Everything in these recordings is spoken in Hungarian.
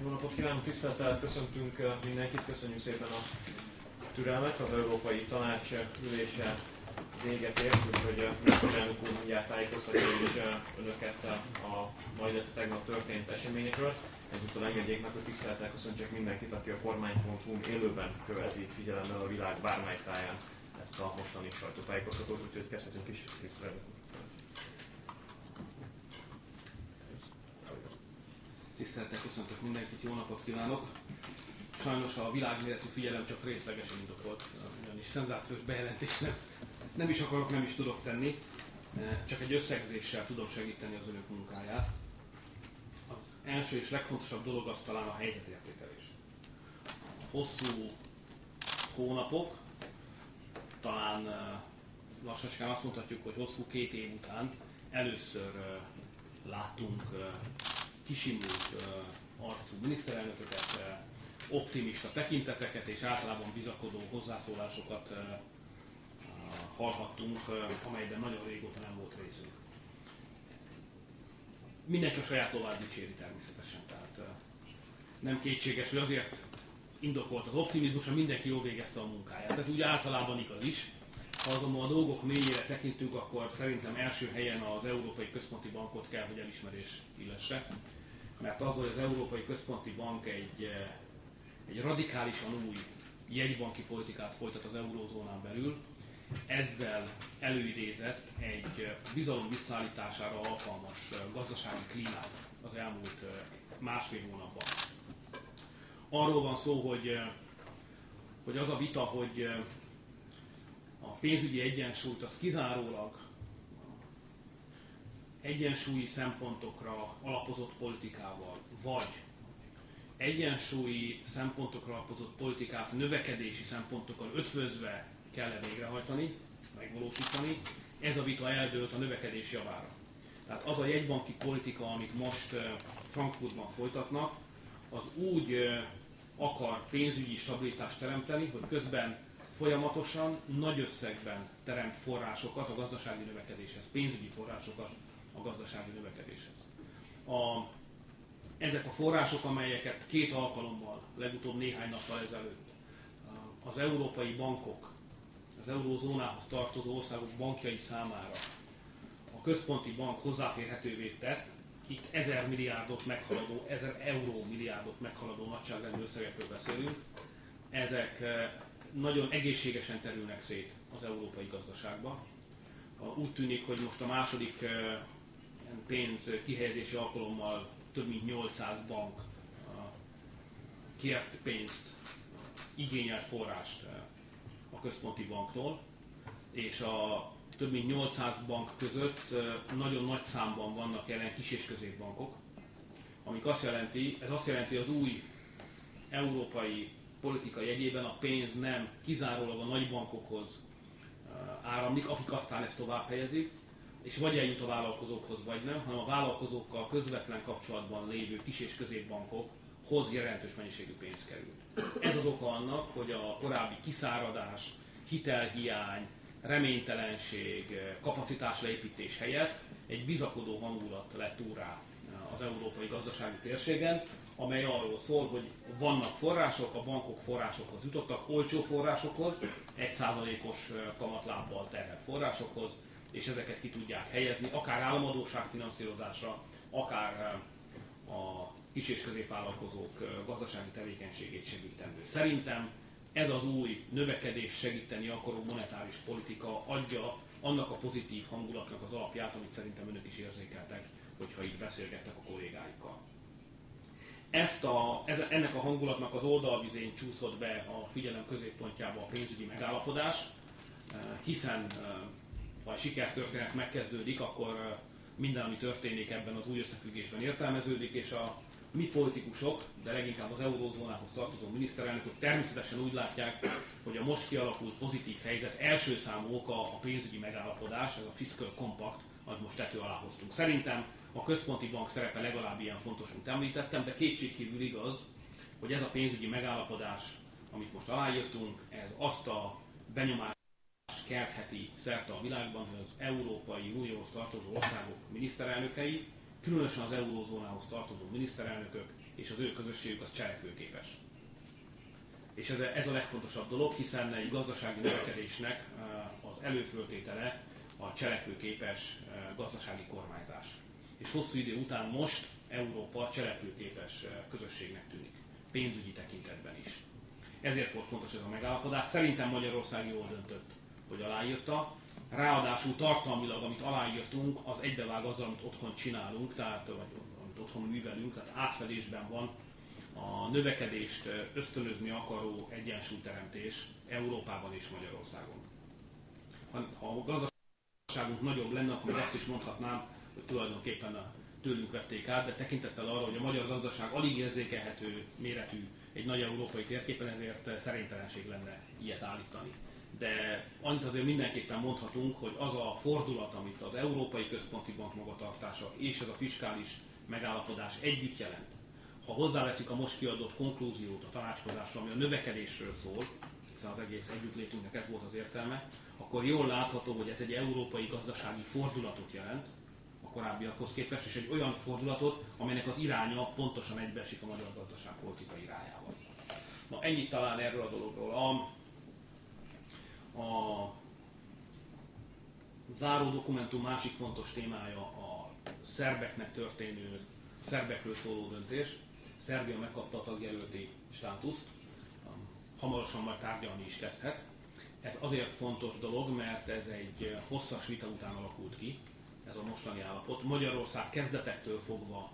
Jó napot kívánok, tisztelettel köszöntünk mindenkit, köszönjük szépen a türelmet. Az Európai Tanács ülése véget ért, úgyhogy miniszterelnök úr mindjárt tájékoztatja is önöket a ma, illetve tegnap történt eseményekről. Ezúttal engedjék meg, hogy tisztelettel köszöntsek mindenkit, aki a kormány.hu-n élőben követi figyelemmel a világ bármely táján ezt a mostani sajtótájékoztatót, úgyhogy kezdhetünk is, tisztelettel. Tisztelettel köszöntök mindenkit, jó napot kívánok! Sajnos a világméretű figyelem csak részlegesen indokolt, ugyanis szenzációs bejelentés nem is akarok, nem is tudok tenni, csak egy összegzéssel tudom segíteni az önök munkáját. Az első és legfontosabb dolog az talán a helyzetértékelés. Hosszú hónapok, talán lassanságán azt mondhatjuk, hogy hosszú 2 év után először láttunk kisimult arcú miniszterelnököket, optimista tekinteteket és általában bizakodó hozzászólásokat hallhattunk, amelyben nagyon régóta nem volt részünk. Mindenki a saját lovát dicséri természetesen, tehát nem kétséges, hogy azért indokolt az optimizmus, hogy mindenki jól végezte a munkáját. Ez úgy általában igaz is. Ha azonban a dolgok mélyére tekintünk, akkor szerintem első helyen az Európai Központi Bankot kell, hogy elismerés illesse. Mert az, hogy az Európai Központi Bank egy radikálisan új jegybanki politikát folytat az eurózónán belül, ezzel előidézett egy bizalom visszaállítására alkalmas gazdasági klímát az elmúlt 1,5 hónapban. Arról van szó, hogy az a vita, hogy a pénzügyi egyensúlyt az kizárólag egyensúlyi szempontokra alapozott politikával, vagy egyensúlyi szempontokra alapozott politikát növekedési szempontokkal ötvözve kell végrehajtani, megvalósítani, ez a vita eldőlt a növekedés javára. Tehát az a jegybanki politika, amit most Frankfurtban folytatnak, az úgy akar pénzügyi stabilitást teremteni, hogy közben folyamatosan, nagy összegben teremt forrásokat a gazdasági növekedéshez, pénzügyi forrásokat a gazdasági növekedéshez. Ezek a források, amelyeket 2 alkalommal, legutóbb néhány nappal ezelőtt az európai bankok, az eurózónához tartozó országok bankjai számára a központi bank hozzáférhetővé tett, itt 1000 milliárdot meghaladó, 1000 euró milliárdot meghaladó nagyságrendű összegekről beszélünk, ezek nagyon egészségesen terülnek szét az európai gazdaságba. Úgy tűnik, hogy most a második pénz kihelyezési alkalommal több mint 800 bank kért pénzt, igényelt forrást a központi banktól, és a több mint 800 bank között nagyon nagy számban vannak jelen kis- és középbankok, amik ez azt jelenti, hogy az új európai politika jegyében a pénz nem kizárólag a nagybankokhoz áramlik, akik aztán ezt tovább helyezik, és vagy eljut a vállalkozókhoz, vagy nem, hanem a vállalkozókkal közvetlen kapcsolatban lévő kis- és középbankokhoz jelentős mennyiségű pénz került. Ez az oka annak, hogy a korábbi kiszáradás, hitelhiány, reménytelenség, kapacitásleépítés helyett egy bizakodó hangulat lett úrrá az európai gazdasági térségen, amely arról szól, hogy vannak források, a bankok forrásokhoz jutottak, olcsó forrásokhoz, 1%-os kamatlábbal terhelt forrásokhoz, és ezeket ki tudják helyezni, akár államadósság finanszírozásra, akár a kis- és középvállalkozók gazdasági tevékenységét segítendő. Szerintem ez az új növekedés segíteni akaró monetáris politika adja annak a pozitív hangulatnak az alapját, amit szerintem önök is érzékeltek, hogyha így beszélgettek a kollégáikkal. Ennek a hangulatnak az oldalvizén csúszott be a figyelem középpontjába a pénzügyi megállapodás, hiszen ha a sikertörténet megkezdődik, akkor minden, ami történik ebben az új összefüggésben értelmeződik, és a mi politikusok, de leginkább az eurózónához tartozó miniszterelnökök természetesen úgy látják, hogy a most kialakult pozitív helyzet első számú oka a pénzügyi megállapodás, ez a Fiscal Compact, amit most tető alá hoztunk. Szerintem a központi bank szerepe legalább ilyen fontos, mint említettem, de kétségkívül igaz, hogy ez a pénzügyi megállapodás, amit most aláírtunk, ez azt a benyomást keltheti szerte a világban, hogy az Európai Unióhoz tartozó országok miniszterelnökei különösen az eurózónához tartozó miniszterelnökök és az ő közösségük az cselekvőképes. És ez a legfontosabb dolog, hiszen egy gazdasági növekedésnek az előföltétele a cselekvőképes gazdasági kormányzás. És hosszú idő után most Európa cselekvőképes közösségnek tűnik, pénzügyi tekintetben is. Ezért volt fontos ez a megállapodás. Szerintem Magyarország jól döntött, hogy aláírta. Ráadásul tartalmilag, amit aláírtunk, az egybevág azzal, amit otthon csinálunk, tehát, vagy amit otthon művelünk, tehát átfedésben van a növekedést ösztönözni akaró egyensúlyteremtés Európában és Magyarországon. Ha a gazdaságunk nagyobb lenne, akkor azt is mondhatnám, hogy tulajdonképpen tőlünk vették át, de tekintettel arra, hogy a magyar gazdaság alig érzékelhető méretű egy nagy európai térképen, ezért szerénytelenség lenne ilyet állítani. De annyit azért mindenképpen mondhatunk, hogy az a fordulat, amit az Európai Központi Bank magatartása és ez a fiskális megállapodás együtt jelent, ha hozzáveszik a most kiadott konklúziót a tanácskozásra, ami a növekedésről szól, hiszen az egész együttlétünknek ez volt az értelme, akkor jól látható, hogy ez egy európai gazdasági fordulatot jelent a korábbiakhoz képest, és egy olyan fordulatot, amelynek az iránya pontosan egybeesik a magyar gazdaságpolitika irányával. Na, ennyit talán erről a dologról. A záró dokumentum másik fontos témája a szerbekről szóló döntés. Szerbia megkapta a tagjelölti státuszt, hamarosan majd tárgyalni is kezdhet. Ez azért fontos dolog, mert ez egy hosszas vita után alakult ki, ez a mostani állapot. Magyarország kezdetektől fogva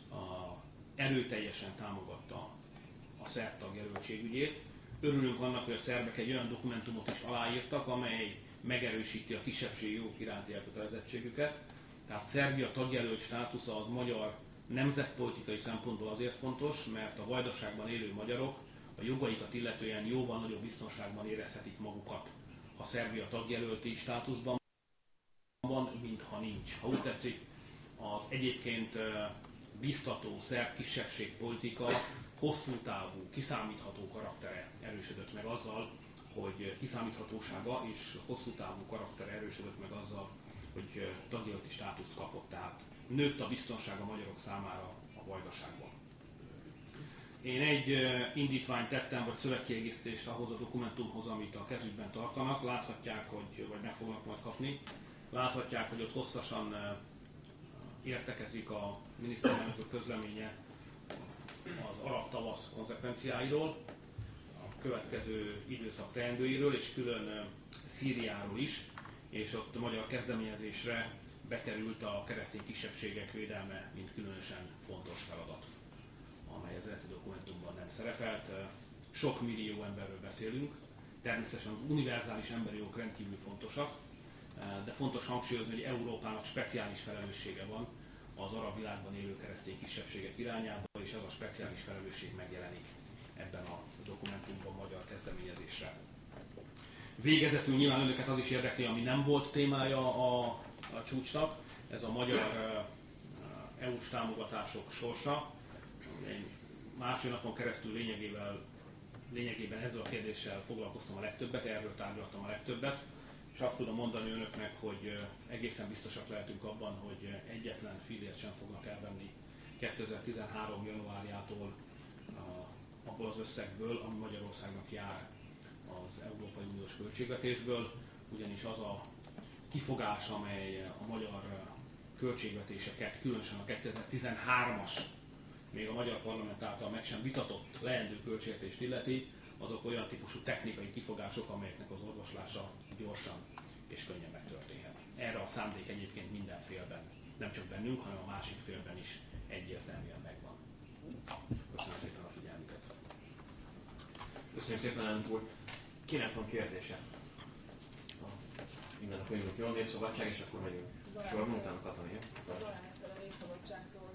erőteljesen támogatta a szerb tagjelöltség ügyét. Örülünk annak, hogy a szerbek egy olyan dokumentumot is aláírtak, amely megerősíti a kisebbségi jogok iránti elkötelezettségüket. Tehát Szerbia tagjelölt státusza az magyar nemzetpolitikai szempontból azért fontos, mert a Vajdaságban élő magyarok a jogaikat illetően jóval nagyobb biztonságban érezhetik magukat, ha Szerbia tagjelölti státuszban van, mint ha nincs. Ha úgy tetszik, az egyébként biztató szerb kisebbségpolitika hosszú távú, kiszámítható karaktere erősödött meg azzal, hogy kiszámíthatósága és hosszú távú karaktere erősödött meg azzal, hogy tagjelölti státuszt kapott, tehát nőtt a biztonság a magyarok számára a Vajdaságban. Én egy indítványt tettem, vagy szövegkiegészítést ahhoz a dokumentumhoz, amit a kezükben tartanak. Láthatják, vagy meg fognak majd kapni. Láthatják, hogy ott hosszasan értekezik a miniszterelnök közleménye az arab tavasz konzekvenciáiról, a következő időszak teendőiről, és külön Szíriáról is, és ott a magyar kezdeményezésre bekerült a keresztény kisebbségek védelme, mint különösen fontos feladat, amely az eredeti dokumentumban nem szerepelt. Sok millió emberről beszélünk, természetesen az univerzális emberi jogok rendkívül fontosak, de fontos hangsúlyozni, hogy Európának speciális felelőssége van az arab világban élő keresztény kisebbségek irányába, és ez a speciális felelősség megjelenik ebben a dokumentumban magyar kezdeményezésre. Végezetül nyilván önöket az is érdekli, ami nem volt témája a csúcsnak, ez a magyar EU-s támogatások sorsa. Egy másfél napon keresztül lényegében ezzel a kérdéssel foglalkoztam a legtöbbet, erről tárgyaltam a legtöbbet, és azt tudom mondani önöknek, hogy egészen biztosak lehetünk abban, hogy egyetlen fillért sem fognak elvenni 2013. januárjától abból az összegből, ami Magyarországnak jár az Európai Uniós költségvetésből, ugyanis az a kifogás, amely a magyar költségvetéseket, különösen a 2013-as, még a magyar parlament által meg sem vitatott leendő költségvetést illeti, azok olyan típusú technikai kifogások, amelyeknek az orvoslása gyorsan és könnyen megtörténhet. Erre a szándék egyébként minden félben, nem csak bennünk, hanem a másik félben is egyértelműen megvan. Köszönöm szépen a figyelmüket. Köszönjük szépen, elnök úr. Kinek van kérdése? Minden nap jövünk, jól Népszabadság, és akkor megyünk sorban, utána Katalin. Zorán Eszter a Népszabadságtól.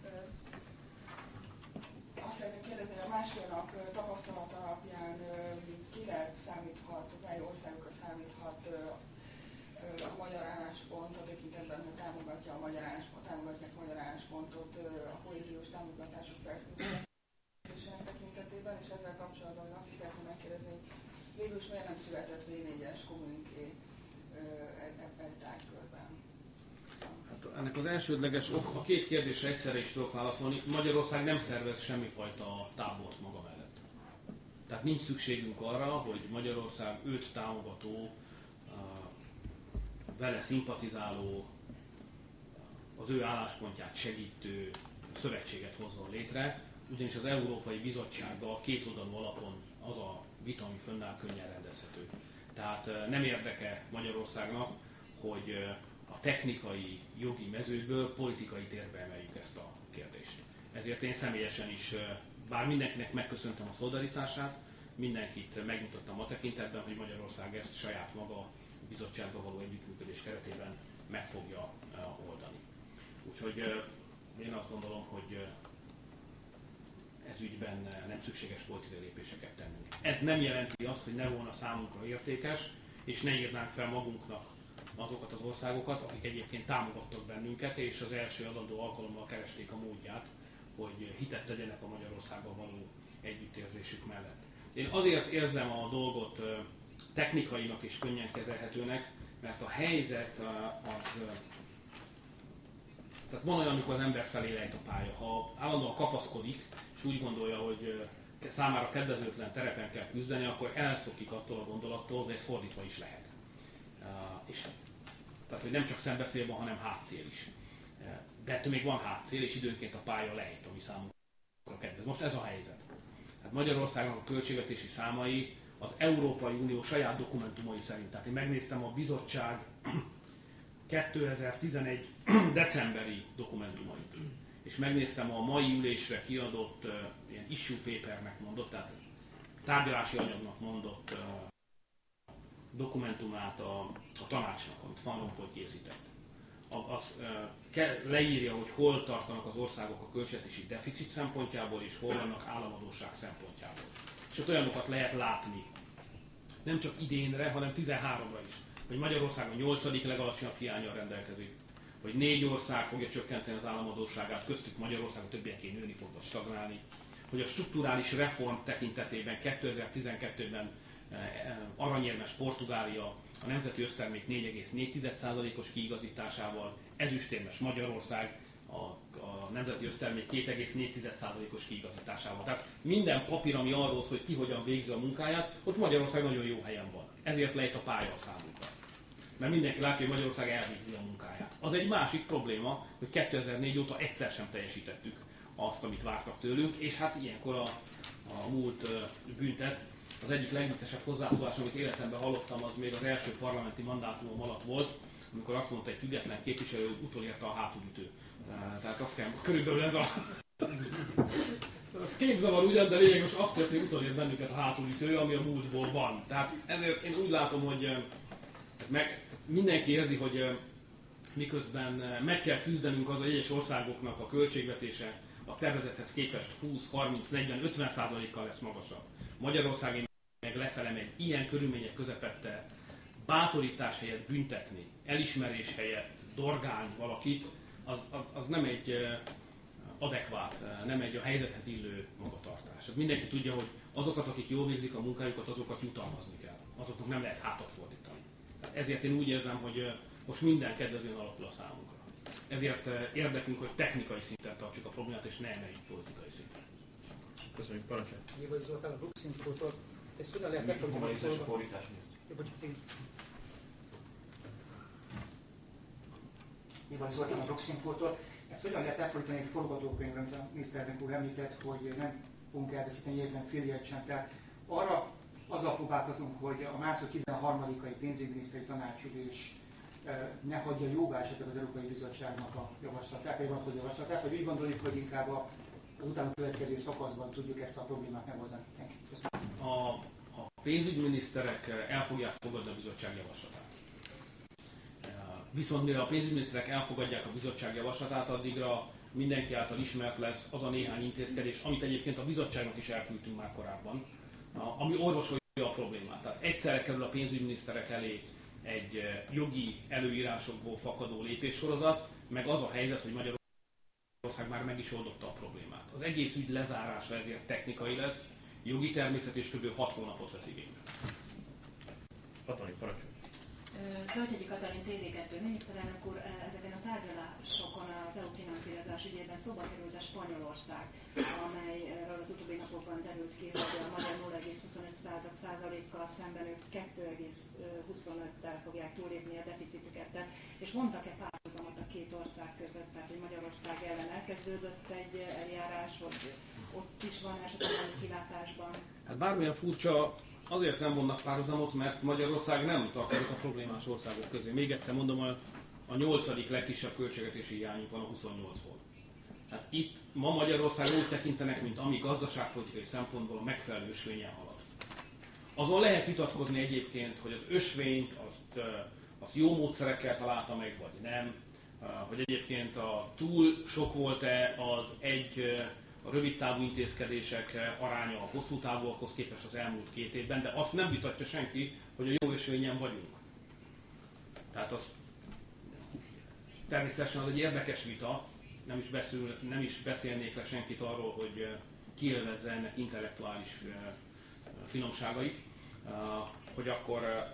Azt szeretném kérdezni, hogy a másfél nap tapasztalat alapján kire számíthat, mely országokra számíthat a magyar álláspont, a tekintetben, hogy támogatják a magyar álláspontot a kohéziós támogatások felfüggesztésének tekintetében, és ezzel kapcsolatban azt is szeretném megkérdezni, hogy végül is miért nem született V4-es kommuniké ebben tárgykörben? Hát ennek az elsődleges ok, a két kérdésre egyszerre is tudok válaszolni. Magyarország nem szervez semmifajta tábort maga mellett. Tehát nincs szükségünk arra, hogy Magyarország őt támogató, vele szimpatizáló, az ő álláspontját segítő szövetséget hozzon létre, ugyanis az Európai Bizottsággal kétoldalú alapon az a vita, ami fönnáll, könnyen rendezhető. Tehát nem érdeke Magyarországnak, hogy a technikai, jogi mezőből politikai térbe emeljük ezt a kérdést. Ezért én személyesen is, bár mindenkinek megköszöntem a szolidaritását, mindenkit megmutattam a tekintetben, hogy Magyarország ezt saját maga bizottsággal való együttműködés keretében meg fogja oldani. Úgyhogy én azt gondolom, hogy ez ügyben nem szükséges politikai lépéseket tennünk. Ez nem jelenti azt, hogy ne volna számunkra értékes, és ne írnánk fel magunknak azokat az országokat, akik egyébként támogattak bennünket, és az első adandó alkalommal keresték a módját, hogy hitet tegyenek a Magyarországgal való együttérzésük mellett. Én azért érzem a dolgot technikainak és könnyen kezelhetőnek, mert a helyzet tehát van olyan, amikor az ember felé lejt a pálya. Ha állandóan kapaszkodik, és úgy gondolja, hogy számára kedvezőtlen terepen kell küzdeni, akkor elszokik attól a gondolattól, de ez fordítva is lehet. Tehát, hogy nem csak szembeszél van, hanem hátszél is. De ettől még van hátszél, és időnként a pálya lejt, ami számunkra kedvez. Most ez a helyzet. Hát Magyarországnak a költségvetési számai az Európai Unió saját dokumentumai szerint. Tehát én megnéztem a bizottság 2011. decemberi dokumentumait, és megnéztem a mai ülésre kiadott ilyen issue papernek mondott, tehát tárgyalási anyagnak mondott dokumentumát a tanácsnak, amit Van Rompuy készített. Leírja, hogy hol tartanak az országok a költségvetési deficit szempontjából, és hol vannak államadósság szempontjából. És ott olyanokat lehet látni, nem csak idénre, hanem 13-ra is, hogy Magyarország a 8. legalacsonyabb hiánnyal rendelkezik, hogy 4 ország fogja csökkenteni az államadósságát, köztük Magyarország, a többieké nőni fog vagy stagnálni, hogy a strukturális reform tekintetében 2012-ben aranyérmes Portugália a nemzeti össztermék 4,4%-os kiigazításával, ezüstérmes Magyarország a nemzeti össztermék 2,4%-os kiigazításával. Tehát minden papír, ami arról szól, hogy ki hogyan végzi a munkáját, ott Magyarország nagyon jó helyen van. Ezért lejt a pálya a számunkra. Mert mindenki látja, hogy Magyarország elvégzi a munkáját. Az egy másik probléma, hogy 2004 óta egyszer sem teljesítettük azt, amit vártak tőlünk, és hát ilyenkor a múlt büntet. Az egyik legviccesebb hozzászólás, amit életemben hallottam, az még az első parlamenti mandátumom alatt volt, amikor azt mondta egy független képviselő, hogy utolérte a hátulütő. Tehát azt kell, körülbelül ez az képzavar ugyan, de lényeg most azt történik, hogy utolért bennünket a hátulütő, ami a múltból van. Tehát ezért én úgy látom, hogy mindenki érzi, hogy miközben meg kell küzdenünk az egyes országoknak a költségvetése a tervezethez képest 20, 30, 40, 50%-kal lesz magasabb. Magyarország meg lefele megy, ilyen körülmények közepette bátorítás helyett büntetni, elismerés helyett dorgálni valakit, az nem egy adekvát, nem egy a helyzethez illő magatartás. Mindenki tudja, hogy azokat, akik jól végzik a munkájukat, azokat jutalmazni kell. Azoknak nem lehet hátat fordítani. Ezért én úgy érzem, hogy most minden kedvezően alakul a számunkra. Ezért érdekünk, hogy technikai szinten tartsuk a problémát, és ne emeljük politikai szinten. Köszönjük, parancsolj! Nyilván Zoltán a Brooks Infótól. Ezt hogyan lehet befordítani? Nyilván Zoltán a Brooks Infótól. Ezt hogyan lehet elfordítani egy forgatókönyvre, amit a miniszterelnök úr említett, hogy nem fogunk elveszíteni egyetlen fillért sem. Tehát arra azzal próbálkozunk, hogy a március 13-ai pénzügyminiszteri tanácsülés ne hagyja jóvá esetleg az Európai Bizottságnak a javaslatát, vagy úgy gondoljuk, hogy inkább az utána következő szakaszban tudjuk ezt a problémát megoldani. A pénzügyminiszterek el fogják fogadni a bizottság javaslatát. Viszont mire a pénzügyminiszterek elfogadják a bizottság javaslatát, addigra mindenki által ismert lesz az a néhány intézkedés, amit egyébként a bizottságnak is elküldtünk már korábban, ami orvosolja a problémát. Tehát egyszerre kerül a pénzügyminiszterek elé egy jogi előírásokból fakadó lépéssorozat, meg az a helyzet, hogy Magyarország már meg is oldotta a problémát. Az egész ügy lezárása ezért technikai lesz, jogi természet és kb. 6 hónapot vesz igénybe. Patoni, parancsolj! Zöldhegyi Katalin TV2 miniszterelnök úr, ezeken a tárgyalásokon az EU finanszírozás ügyében szóba került a Spanyolország, amelyről az utóbbi napokban derült ki, hogy a magyar 0,25%-kal szemben ők 2,25-tel fogják túlépni a deficitüket. És mondtak-e párhuzamot a két ország között, tehát hogy Magyarország ellen elkezdődött egy eljárás, hogy ott is van esetleg kilátásban? Hát bármilyen furcsa, azért nem vonnak párhuzamot, mert Magyarország nem tartozik a problémás országok közé. Még egyszer mondom, a 8. legkisebb költségvetési hiányunk van a 28-ból. Hát itt ma Magyarország úgy tekintenek, mint ami gazdaságpolitikai szempontból a megfelelő ösvényen halad. Azon lehet vitatkozni egyébként, hogy az ösvényt azt jó módszerekkel találta meg, vagy nem. Hogy egyébként túl sok volt-e a rövid távú intézkedések aránya a hosszú távúakhoz képest az elmúlt 2 évben, de azt nem vitatja senki, hogy a jó ösvényen vagyunk. Tehát természetesen az egy érdekes vita, nem is beszélnék le senkit arról, hogy kiélvezze ennek intellektuális finomságait, hogy akkor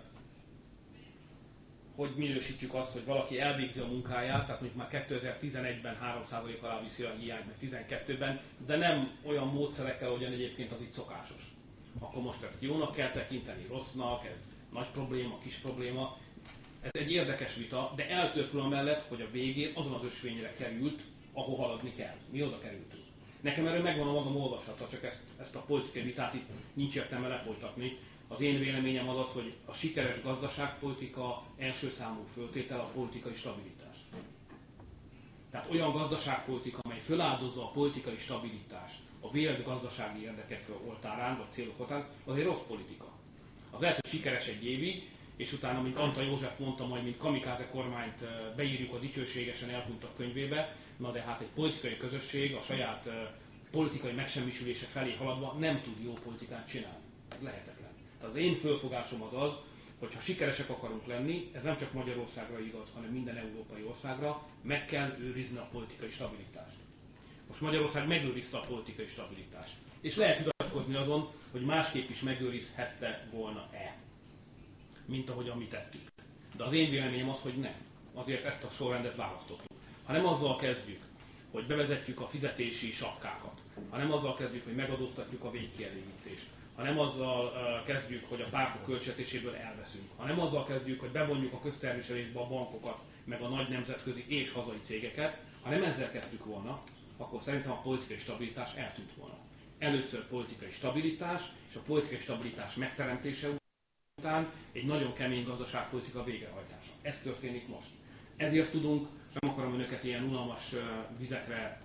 hogy minősítjük azt, hogy valaki elvégzi a munkáját, tehát mondjuk már 2011-ben 3% alá viszi a hiányt, meg 12-ben, de nem olyan módszerekkel, ahogyan egyébként az itt szokásos. Akkor most ezt jónak kell tekinteni, rossznak, ez nagy probléma, kis probléma. Ez egy érdekes vita, de eltörpül amellett, hogy a végén azon az ösvényre került, ahol haladni kell. Mi oda kerültünk. Nekem erről megvan a magam olvasata, csak ezt a politikai vitát itt nincs értelme lefolytatni. Az én véleményem az, hogy a sikeres gazdaságpolitika első számú föltétel a politikai stabilitás. Tehát olyan gazdaságpolitika, amely föláldozza a politikai stabilitást a vélt gazdasági érdekek oltárán, vagy célok oltárán, az egy rossz politika. Az lehet, hogy sikeres egy évig, és utána, mint Antal József mondta, majd mint kamikáze kormányt beírjuk a dicsőségesen elhunytak könyvébe, na de hát egy politikai közösség a saját politikai megsemmisülése felé haladva nem tud jó politikát csinálni. Ez lehetetlen. Tehát az én fölfogásom az, hogy ha sikeresek akarunk lenni, ez nem csak Magyarországra igaz, hanem minden európai országra, meg kell őrizni a politikai stabilitást. Most Magyarország megőrizte a politikai stabilitást. És lehet vitatkozni azon, hogy másképp is megőrizhette volna-e, mint ahogyan mi tettük. De az én véleményem az, hogy nem. Azért ezt a sorrendet választottuk. Ha nem azzal kezdjük, hogy bevezetjük a fizetési sapkákat, ha nem azzal kezdjük, hogy megadóztatjuk a végkielégítést, ha nem azzal kezdjük, hogy a pártok költségvetéséből elveszünk, ha nem azzal kezdjük, hogy bevonjuk a közterviselésbe a bankokat, meg a nagy nemzetközi és hazai cégeket, ha nem ezzel kezdtük volna, akkor szerintem a politikai stabilitás eltűnt volna. Először politikai stabilitás, és a politikai stabilitás megteremtése után egy nagyon kemény gazdaságpolitika végrehajtása. Ez történik most. Ezért tudunk, nem akarom önöket ilyen unalmas vizekre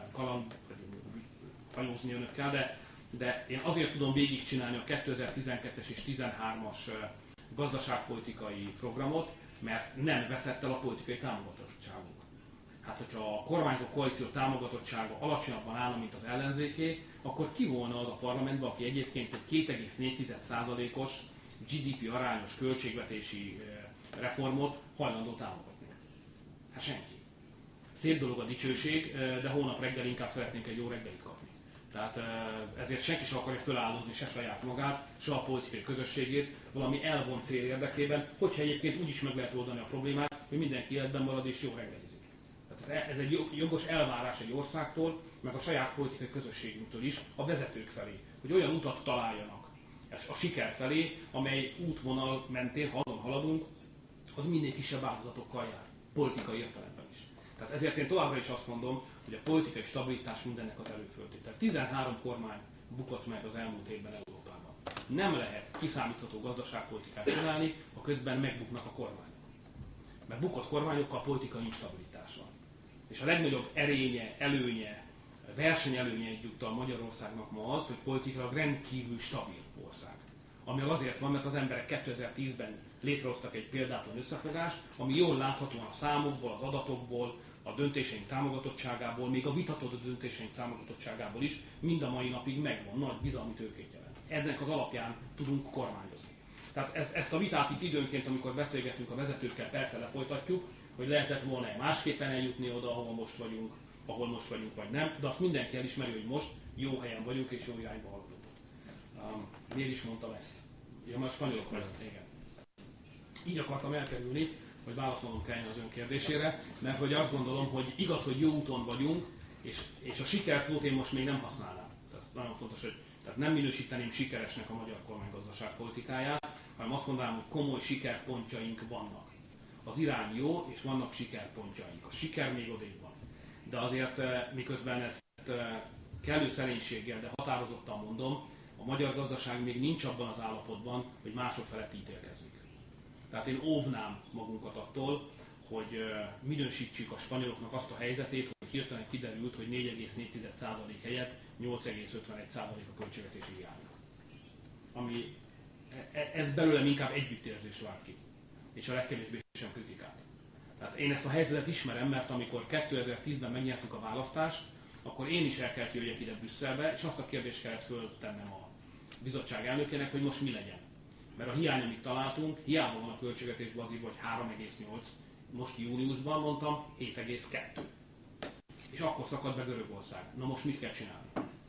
hajózni önökkel, de én azért tudom végigcsinálni a 2012-es és 2013-as gazdaságpolitikai programot, mert nem veszett el a politikai támogatottságunk. Hát, hogyha a kormányzó koalíció támogatottsága alacsonyabban állna, mint az ellenzéké, akkor ki volna az a parlamentben, aki egyébként egy 2,4%-os GDP arányos költségvetési reformot hajlandó támogatni? Hát senki. Szép dolog a dicsőség, de holnap reggel inkább szeretnénk egy jó reggelit kapni. Tehát ezért senki sem akarja feláldozni se saját magát, se a politikai közösségét valami elvont cél érdekében, hogyha egyébként úgy is meg lehet oldani a problémát, hogy mindenki életben marad és jó reggelizik. Tehát ez egy jogos elvárás egy országtól, meg a saját politikai közösségünktől is, a vezetők felé, hogy olyan utat találjanak a siker felé, amely útvonal mentén, ha azon haladunk, az minél kisebb áldozatokkal jár, politikai értelemben is. Tehát ezért én továbbra is azt mondom, hogy a politikai stabilitás mindennek az előföltétel. 13 kormány bukott meg az elmúlt évben Európában. Nem lehet kiszámítható gazdaságpolitikát csinálni, ha közben megbuknak a kormányok. Mert bukott kormányokkal politikai instabilitás van. És a legnagyobb erénye, előnye, versenyelőnye egyúttal Magyarországnak ma az, hogy politikailag rendkívül stabil ország. Ami azért van, mert az emberek 2010-ben létrehoztak egy példátlan összefogást, ami jól láthatóan a számokból, az adatokból, a döntéseink támogatottságából, még a vitatott döntéseink támogatottságából is mind a mai napig megvan, nagy bizalmi tőkét jelent. Ennek az alapján tudunk kormányozni. Tehát ezt a vitát itt időnként, amikor beszélgetünk a vezetőkkel, persze lefolytatjuk, hogy lehetett volna másképpen eljutni oda, ahol most vagyunk, vagy nem, de azt mindenki elismeri, hogy most jó helyen vagyunk és jó irányba haladunk. Miért is mondtam ezt? Ja, már spanyolok vezet, igen. Így akartam elkerülni, hogy válaszolnom kelljen az ön kérdésére, mert hogy azt gondolom, hogy igaz, hogy jó úton vagyunk, és a siker szót én most még nem használnám. Tehát nagyon fontos, hogy tehát nem minősíteném sikeresnek a magyar kormány gazdaságpolitikáját, hanem azt mondanám, hogy komoly sikerpontjaink vannak. Az irány jó, és vannak sikerpontjaink. A siker még odébb van. De azért miközben ezt kellő szerénységgel, de határozottan mondom, a magyar gazdaság még nincs abban az állapotban, hogy mások felett ítélkezzünk. Tehát én óvnám magunkat attól, hogy minősítsük a spanyoloknak azt a helyzetét, hogy hirtelen kiderült, hogy 4,4% helyett 8,51% a költségvetési hiány. Ami ez belőlem inkább együttérzést vált ki, és a legkevésbé sem kritikát. Tehát én ezt a helyzetet ismerem, mert amikor 2010-ben megnyertük a választást, akkor én is el kellett jöjjek ide Brüsszelbe, és azt a kérdést kellett föltennem a bizottság elnökének, hogy most mi legyen. Mert a hiány, amit találtunk, hiába van a költségvetésben az vagy 3,8, most júniusban mondtam 7,2. És akkor szakadt be Görögország. Na most mit kell csinálni?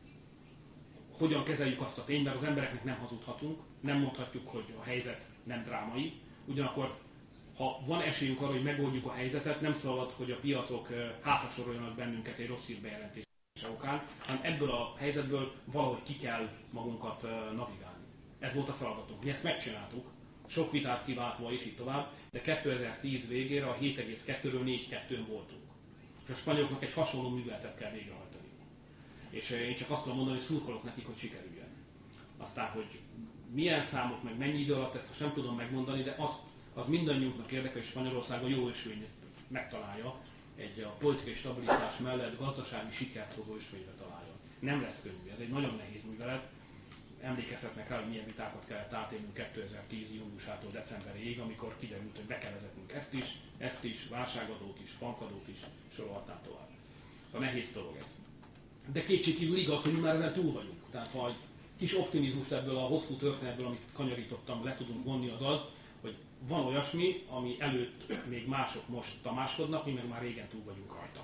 Hogyan kezeljük azt a tényt, mert az embereknek nem hazudhatunk, nem mondhatjuk, hogy a helyzet nem drámai. Ugyanakkor, ha van esélyünk arra, hogy megoldjuk a helyzetet, nem szabad, hogy a piacok hátrasoroljanak bennünket egy rossz hírbejelentés okán, hanem ebből a helyzetből valahogy ki kell magunkat navigálni. Ez volt a feladatunk. Mi ezt megcsináltuk, sok vitát kiváltva és így tovább, de 2010 végére a 7,2-ről 4,2-n voltunk. És a spanyoloknak egy hasonló műveletet kell végrehajtani. És én csak azt tudom mondani, hogy szurkolok nekik, hogy sikerüljen. Aztán, hogy milyen számok, meg mennyi idő alatt, ezt most nem tudom megmondani, de az mindannyiunknak érdekel, hogy Spanyolország a jó ösvényt megtalálja, egy a politikai stabilitás mellett gazdasági sikert hozó ösvényre találja. Nem lesz könnyű, ez egy nagyon nehéz művelet. Emlékezhetnek rá, hogy milyen vitákat kellett átélnünk 2010. júniusától decemberig, amikor kiderült, hogy be kell vezetnünk ezt is, válságadót is, bankadót is, sorolhatnám tovább. Szóval nehéz dolog ez. De kétségkívül igaz, hogy mi már ezen túl vagyunk. Tehát ha egy kis optimizmust ebből a hosszú történetből, amit kanyarítottam, le tudunk vonni, az, hogy van olyasmi, ami előtt még mások most tamáskodnak, mi meg már régen túl vagyunk rajta.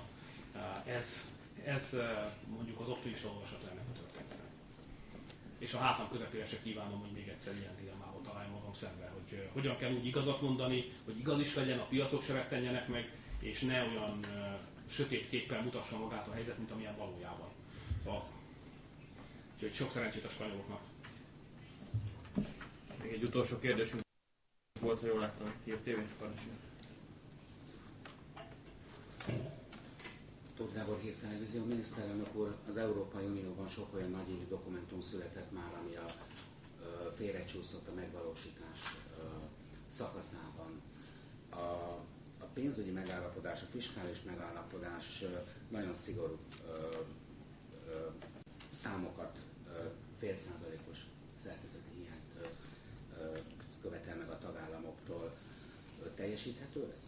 Ez mondjuk az optimista olvasat ennek a történetnek. És a hátam közepére se kívánom, hogy még egyszer ilyen dilemmával találjam magam szembe, hogy hogyan kell úgy igazat mondani, hogy igaz is legyen, a piacok se rettenjenek meg, és ne olyan sötét képpel mutassa magát a helyzet, mint amilyen valójában. Szóval, úgyhogy sok szerencsét a spanyoloknak. Még egy utolsó kérdésünk volt, ha jól láttam, Hír TV, parancsolja. Tóth Gábor, Hírtelevízió. Miniszterelnök úr, az Európai Unióban sok olyan nagy dokumentum született már, ami a félrecsúszott a megvalósítás szakaszában. A pénzügyi megállapodás, a fiskális megállapodás nagyon szigorú számokat, félszázalékos szerkezeti hiányt követel meg a tagállamoktól. Teljesíthető ez?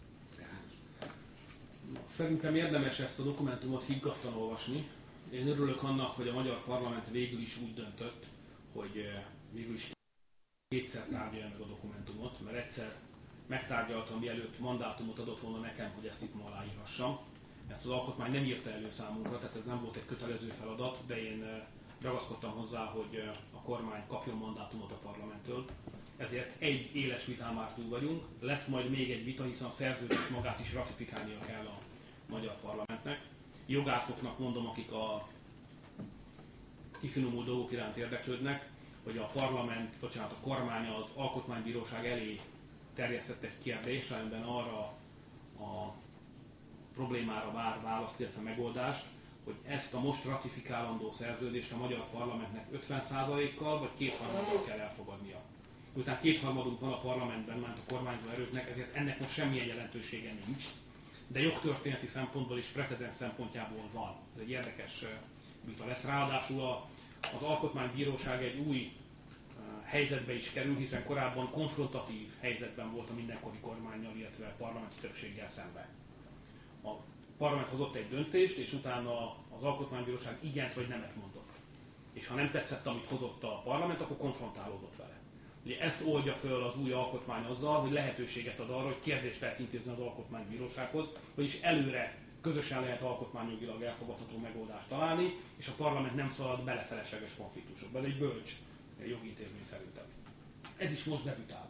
Szerintem érdemes ezt a dokumentumot higgadtan olvasni. Én örülök annak, hogy a magyar parlament végül is úgy döntött, hogy végül is kétszer tárgyalja meg a dokumentumot, mert egyszer megtárgyaltam, mielőtt mandátumot adott volna nekem, hogy ezt itt ma aláírhassam. Ezt az alkotmány nem írta elő számunkra, tehát ez nem volt egy kötelező feladat, de én ragaszkodtam hozzá, hogy a kormány kapjon mandátumot a parlamenttől. Ezért egy éles vitán már túl vagyunk, lesz majd még egy vita, hiszen a szerződés magát is ratifikálnia kell a magyar parlamentnek. Jogászoknak mondom, akik a kifinomult dolgok iránt érdeklődnek, hogy a kormány az alkotmánybíróság elé terjesztett egy kérdést, amiben arra a problémára vár választ, illetve megoldást, hogy ezt a most ratifikálandó szerződést a magyar parlamentnek 50%-kal vagy kétharmaddal kell elfogadnia. Utána kétharmadunk van a parlamentben, mert a kormányzó erőknek, ezért ennek most semmilyen jelentősége nincs. De jogtörténeti szempontból és precedens szempontjából van. Ez egy érdekes vita lesz. Ráadásul az Alkotmánybíróság egy új helyzetbe is kerül, hiszen korábban konfrontatív helyzetben volt a mindenkori kormánnyal, illetve parlamenti többséggel szemben. A parlament hozott egy döntést, és utána az Alkotmánybíróság igent vagy nemet mondott. És ha nem tetszett, amit hozott a parlament, akkor konfrontálódott vele. Ugye ezt oldja föl az új alkotmány azzal, hogy lehetőséget ad arra, hogy kérdést lehet intézni az Alkotmánybírósághoz, vagyis előre közösen lehet alkotmányjogilag elfogadható megoldást találni, és a parlament nem szalad bele felesleges konfliktusokba. Ez egy bölcs jogi intézmény szerintem. Ez is most debütál.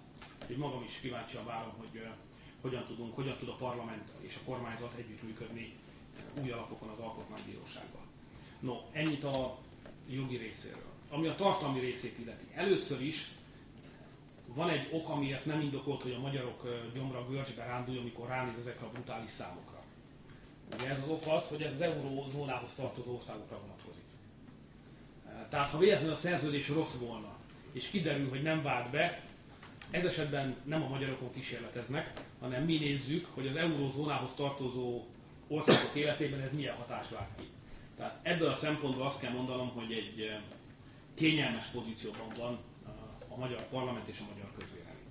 hogy magam is kíváncsian várom, hogy hogyan tud a parlament és a kormányzat együttműködni új alapokon az alkotmánybírósággal. No, ennyit a jogi részéről. Ami a tartalmi részét illeti. Először is van egy ok, amiért nem indokolt, hogy a magyarok gyomra görcsbe ránduljon, amikor ránéz ezekre a brutális számokra. Ugye ez az ok az, hogy ez az eurózónához tartozó országokra vonatkozik. Tehát ha véletlenül a szerződés rossz volna, és kiderül, hogy nem vált be, ez esetben nem a magyarokon kísérleteznek, hanem mi nézzük, hogy az eurózónához tartozó országok életében ez milyen hatást vált ki. Tehát ebből a szempontból azt kell mondanom, hogy egy kényelmes pozícióban van a magyar parlament és a magyar közvélemény.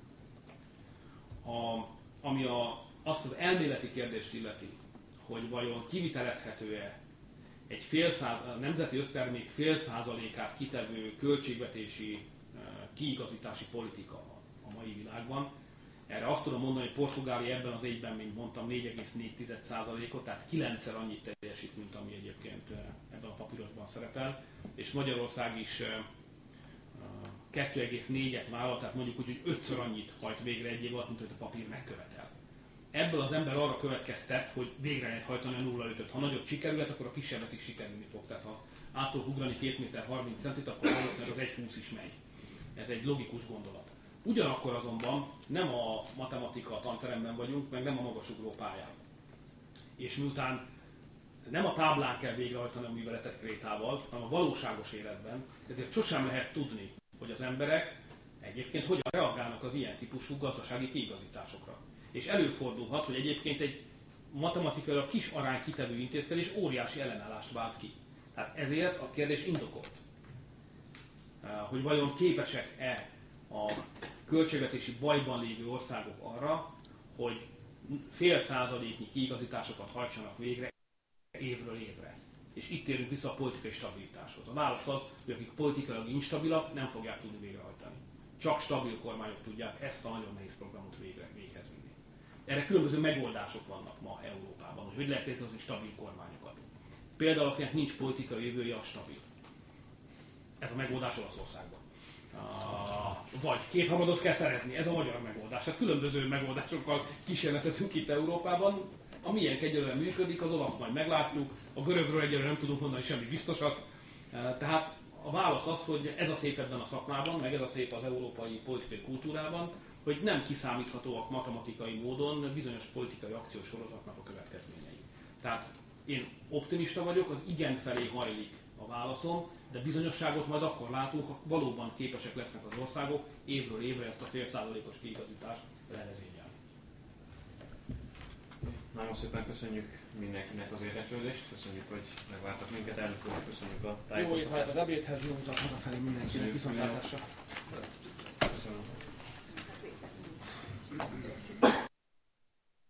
Ami azt az elméleti kérdést illeti, hogy vajon kivitelezhető-e egy a nemzeti össztermék 0,5%-át kitevő költségvetési kiigazítási politika a mai világban. Erre azt tudom mondani, hogy Portugália ebben az évben, mint mondtam, 4,4%-ot, tehát 9-szer annyit teljesít, mint ami egyébként ebben a papírosban szerepel, és Magyarország is 2,4-et vállal, tehát mondjuk úgy, hogy 5-ször annyit hajt végre egy év alatt, mint hogy a papír megkövetel. Ebből az ember arra következtet, hogy végre lehet hajtani a 0,5-öt. Ha nagyot sikerülhet, akkor a kisebbet is sikerülni fog. Tehát ha át tudok ugrani 2 méter 30 centit, akkor valószínűleg az 1,20 is megy. Ez egy logikus gondolat. Ugyanakkor azonban nem a matematika tanteremben vagyunk, meg nem a magasugró pályán. És miután nem a táblán kell végrehajtani a műveletet krétával, hanem a valóságos életben, ezért sosem lehet tudni, hogy az emberek egyébként hogyan reagálnak az ilyen típusú gazdasági kiigazításokra. És előfordulhat, hogy egyébként egy matematikailag kis arány kitevő intézkedés óriási ellenállást vált ki. Tehát ezért a kérdés indokolt. Hogy vajon képesek-e a költségvetési bajban lévő országok arra, hogy 0,5%-nyi kiigazításokat hajtsanak végre évről évre. És itt térünk vissza a politikai stabilitáshoz. A válasz az, hogy akik politikailag instabilak, nem fogják tudni végrehajtani. Csak stabil kormányok tudják ezt a nagyon nehéz programot véghez vinni. Erre különböző megoldások vannak ma Európában, hogy lehet létrehozni stabil kormányokat. Például akinek nincs politikai jövője, a stabil. Ez a megoldás Olaszországban. Vagy 2/3 kell szerezni, ez a magyar megoldás. Tehát különböző megoldásokkal kísérletezünk itt Európában. A miénk egyelőre működik, az olasz majd meglátjuk, a görögről egyelőre nem tudunk mondani semmi biztosat. Tehát a válasz az, hogy ez a szép ebben a szakmában, meg ez a szép az európai politikai kultúrában, hogy nem kiszámíthatóak matematikai módon bizonyos politikai akciósorozatnak a következményei. Tehát én optimista vagyok, az igen felé hajlik a válaszom, de bizonyosságot majd akkor látunk, ha valóban képesek lesznek az országok évről évre ezt a 0,5%-os kiigazítást levezényelni. Nagyon szépen köszönjük mindenkinek az érdeklődést, köszönjük, hogy megvártak minket, elnök úr, köszönjük a tájékoztatást. Jó étvágyat az ebédhez, jó utat hazafelé mindenkinek, viszontlátásra!